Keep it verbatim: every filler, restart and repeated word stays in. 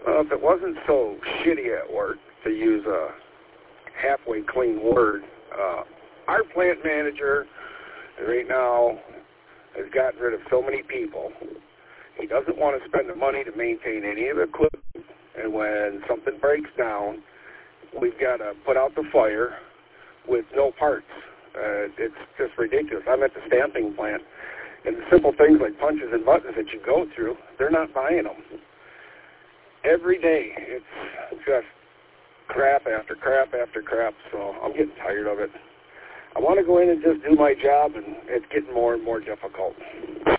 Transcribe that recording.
Well, if it wasn't so shitty at work, to use a halfway clean word, uh, our plant manager right now has gotten rid of so many people. He doesn't want to spend the money to maintain any of the equipment, and when something breaks down, we've got to put out the fire with no parts. Uh, it's just ridiculous. I'm at the stamping plant, and the simple things like punches and buttons that you go through, they're not buying them. Every day, it's just crap after crap after crap, so I'm getting tired of it. I want to go in and just do my job, and it's getting more and more difficult.